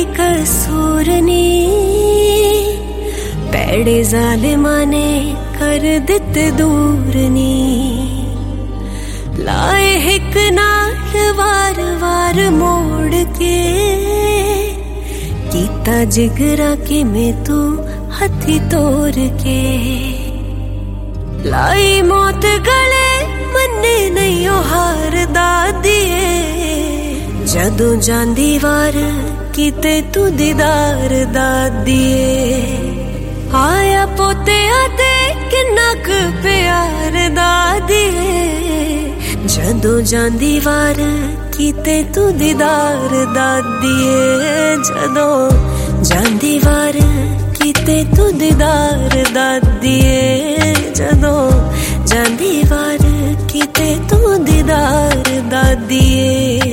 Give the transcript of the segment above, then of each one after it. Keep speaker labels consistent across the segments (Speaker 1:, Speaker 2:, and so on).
Speaker 1: कोई कसूर नी, पैड़े जालिमा ने कर दिते दूर नी। लाए हिक नाल वार वार मोड़ के, कीता जिगरा कि मैं तू हथी तोड़ के। लाई मौत गले मन्ने नहीं ओ हार दादिए, जदों जांदी वार किते तू दीदार दादिए। आया पोते आते किन्ना क प्यार दादिए, जदों जांदी वार किते तू दीदार दादिए। जदों जांदी वार किते तू दीदार दादिए, जदों जांदी वार किते तू दीदार दादिए।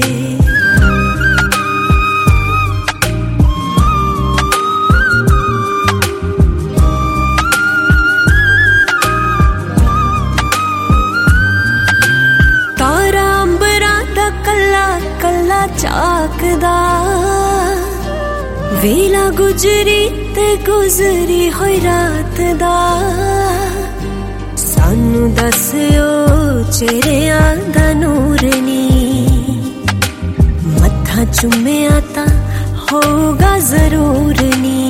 Speaker 1: कल्ला चाकदा वेला गुजरी ते गुजरी होई रात दा। सानू दस्यो चेहरियां दा नूर नी, मत्था चुम्मिया तां होगा जरूर नी।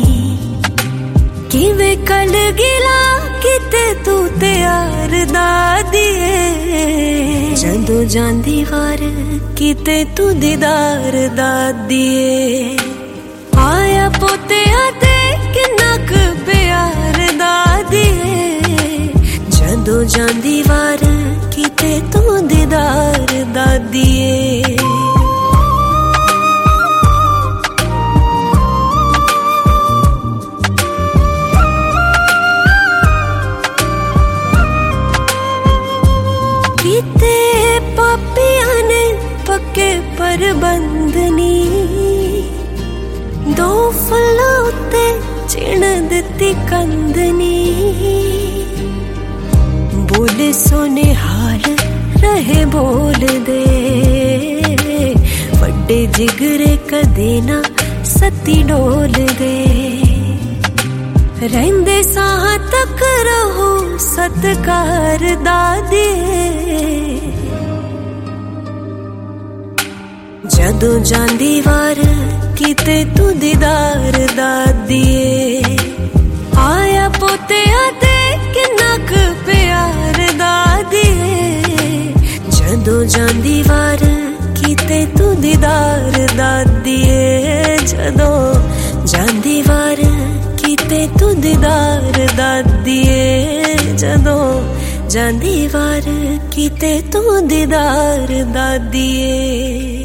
Speaker 1: किवें कल गिला किते तू त्यार दादिए, जदों जांदी वार किते तू दीदार दादिए। आया पोते आते किन्ना क प्यार दादिए, जदों जांदी वार किते तू दीदार दादिए। किते पापिया ने पक्के प्रबंधनी, दो फलों ते चिण दिती कंदनी। बोले सोने हाल रहे बोल दे, वड्डे जिगरे कदे ना सती डोल दे। रहंदे साह तक रहो सत्कार दादिए, जदों जांदी वार किते तू दीदार दादिए। आया पोते आते किन्ना क प्यार दादिए, जदों जांदी वार किते तू दीदार दादिए। जदों जांदी वार किते तू दीदार दादिए, जदों जांदी वार किते तू दीदार दादिए।